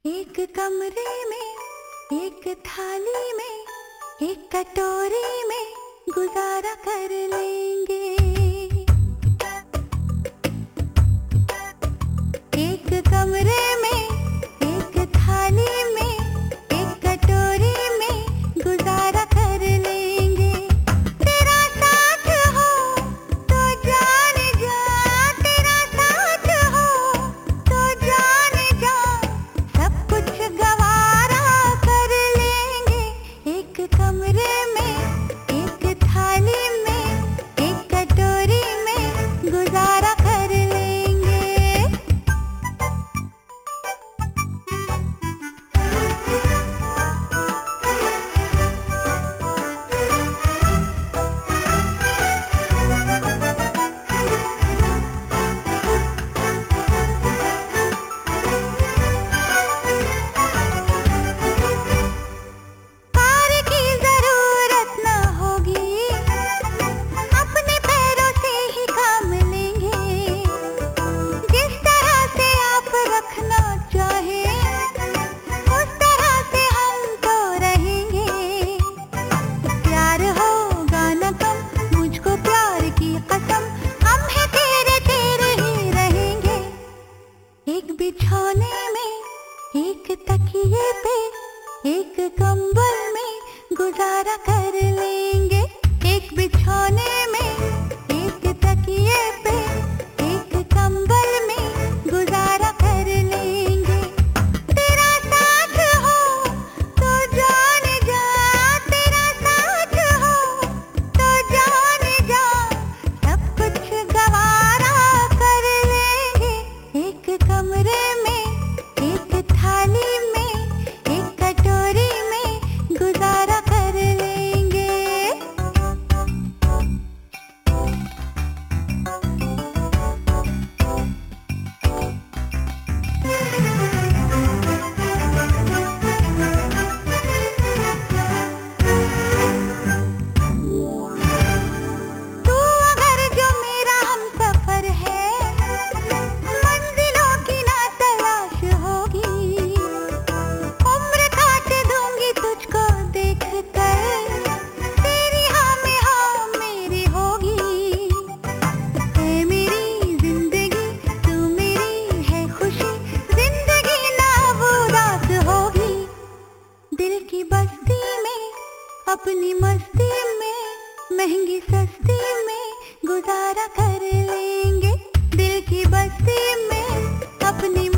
एक कमरे में, एक थाली में, एक कटोरी में गुजारा कर लेंगे। एक कमरे में, एक थाली में, एक कटोरी में गुजारा कर लेंगे। तेरा साथ हो तो जान जा, तेरा साथ हो तो जान जा, सब कुछ गवारा कर लेंगे। एक कमरे में, एक थाली में, एक कटोरी में गुजारा कर लेंगे। कार की जरूरत न होगी, अपने पैरों से ही काम लेंगे। जिस तरह से आप रखना चाहे उस तरह से हम तो रहेंगे। प्यार होगा न कम, मुझको प्यार की कसम, हम है तेरे तेरे ही रहेंगे। एक बिछौने में, एक तकिए पे, एक कंबल में गुजारा कर लेंगे। एक बिछौने में, एक तकिए पे, एक कंबल में गुजारा कर लेंगे। तेरा साथ हो तो जान जा, तेरा साथ हो तो जान जा, सब कुछ गवारा कर लेंगे। एक कमरे में, एक थाली में, एक कटोरी में गुजारा कर लेंगे। तू अगर जो मेरा हमसफर है, मंजिलों की ना तलाश होगी। उम्र काट दूंगी तुझको देख कर, तेरी हाँ में हाँ मेरी होगी। है मेरी जिंदगी, तू मेरी है खुशी, जिंदगी ना वो रात होगी। दिल की बस्ती में, अपनी मस्ती में, महंगी सस्ती में गुजारा कर लेंगे। दिल की बस्ती में, अपनी